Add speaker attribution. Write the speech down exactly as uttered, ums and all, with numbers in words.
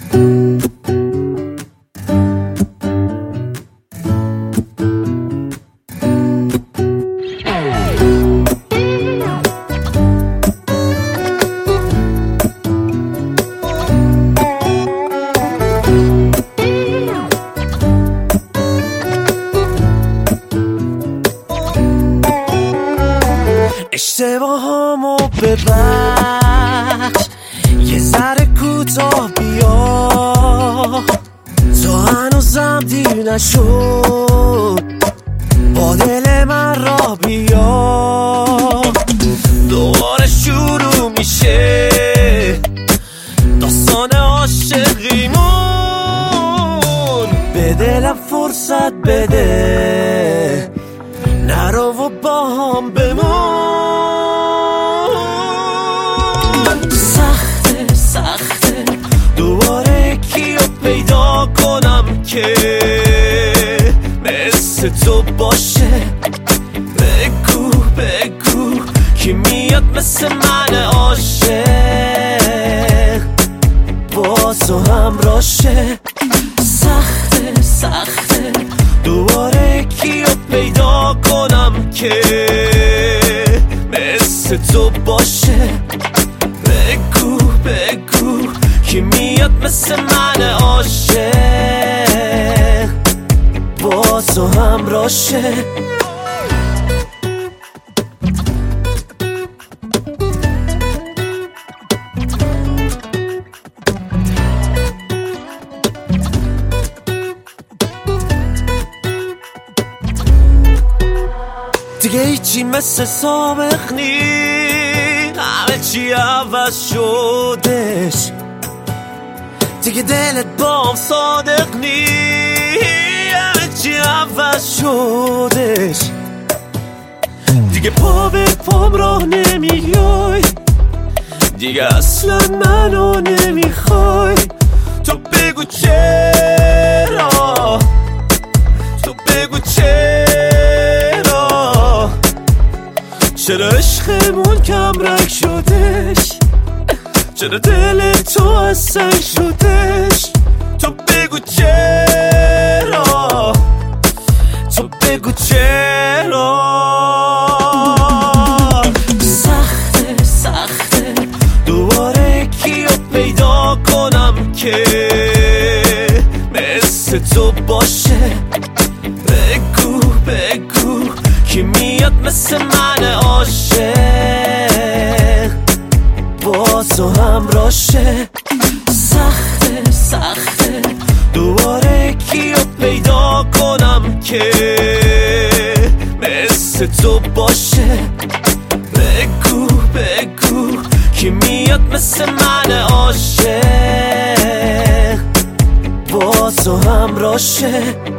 Speaker 1: اشتباهامو ببخش، یه ذره کوتاه بیا، تو هنوزم دیر نشد با دل من را بیا. دوباره شروع میشه داستان عاشقیمون، به دلم فرصت بده نرو و با هم بمون. سخته سخته دوباره کیو پیدا کنم که مثل تو باشه. بگو بگو کی میاد مثل من عاشق با تو همراه شه. سخته سخته دوباره کیو پیدا کنم که مثل تو باشه. بگو بگو کی میاد مثل من عاشق با تو همراه شه. دیگه هیچی مثل سابق نی، همه چی عوض شدش. دیگه دلت با هم صادق نی، همه چی عوض شدش. دیگه پا به پام راه نمیای، دیگه اصلا منو نمیخوای. تو بگو چرا، تو بگو چرا، چرا عشقمون کم رنگ شدش، چرا دل تو از سنگ شدش. تو بگو چرا، تو بگو چرا. سخته سخته دوباره کیو پیدا کنم که مثل تو باشه. بگو بگو کی میاد مثل من عاشق با تو همراه شه. سخته سخته دوباره کیو پیدا کنم که مثل تو باشه. بگو بگو کی میاد مثل من عاشق با تو همراه شه.